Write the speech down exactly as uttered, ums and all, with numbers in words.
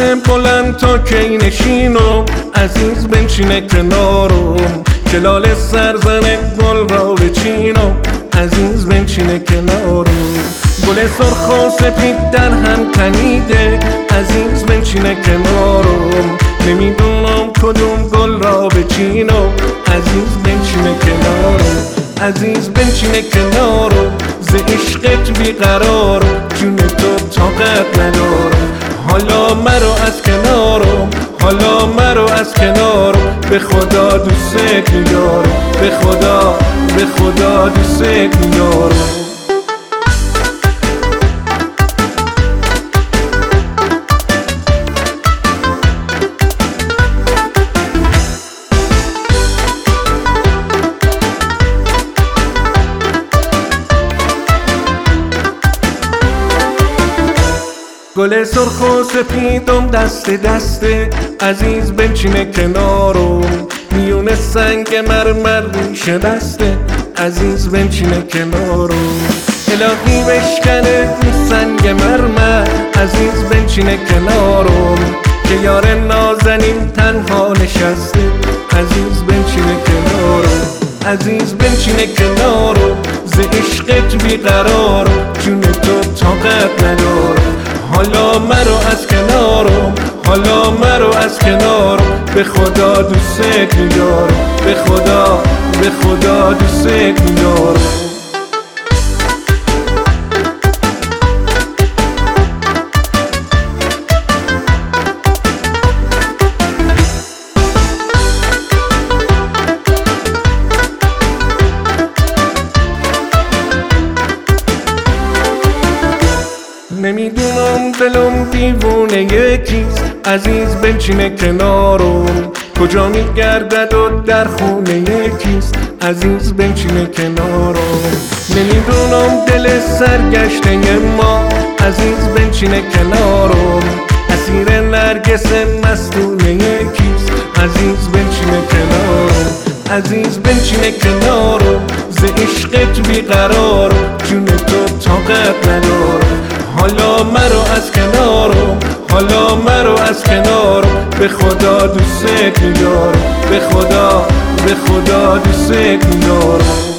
بلند تا کی نشینم، عزیز بنشینه کنارم، کلال سرزن گل را بچینم، عزیز بنشینه کنارم. گل سرخ و سپید در هم تنیده، عزیز بنشینه کنارم، نمیدونم کدوم گل را بچینم، عزیز بنشینه کنارم. عزیز بنشینه کنارم، ز عشقت بیقرارم، جون تو طاقت ندارم، حالا مرو از کنارم، حالا مرو از کنارم، به خدا دوست می‌دارم، به خدا به خدا دوست می‌دارم. گل سرخ و سپیدم دست دسته، عزیز بنشینه کنارم، میون سنگ مرمر ریشه بسته، عزیز بنشینه کنارم. الهی بشکنه این سنگ مرمر، عزیز بنشینه کنارم، که یار نازنین تنها نشسته، عزیز بنشینه کنارم. عزیز بنشینه کنارم، ز عشقت بیقرارم، جون تو طاقت ندارم، حالا مرو از کنارم، حالا مرو از کنارم، به خدا دوست می‌دارم، به خدا به خدا دوست می‌دارم. نمیدونم دلم دیوونه یکیست، عزیز بنشینه کنارم، کجا میگردد و در خونه یکیست، عزیز بنشینه کنارم. نمیدونم دل سرگشته ما، عزیز بنشینه کنارم، اسیر نرگس مستونه یکیست، عزیز بنشینه کنارم. عزیز بنشینه کنارم، ز عشقت بیقرارم، جون تو طاقت ندارم، حالا مرو از کنارم، حالا مرو از کنارم، به خدا دوست می‌دارم، به خدا به خدا دوست می‌دارم.